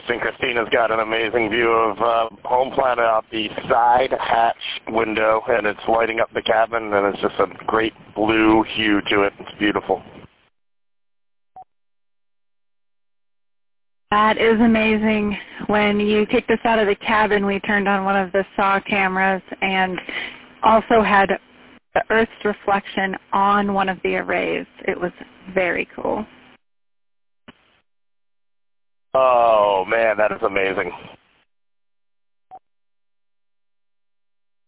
interesting. Christina's got an amazing view of home planet out the side hatch window, and it's lighting up the cabin, and it's just a great blue hue to it. It's beautiful. That is amazing. When you take this out of the cabin, we turned on one of the SAW cameras and also had the Earth's reflection on one of the arrays. It was very cool. Oh, man, that is amazing.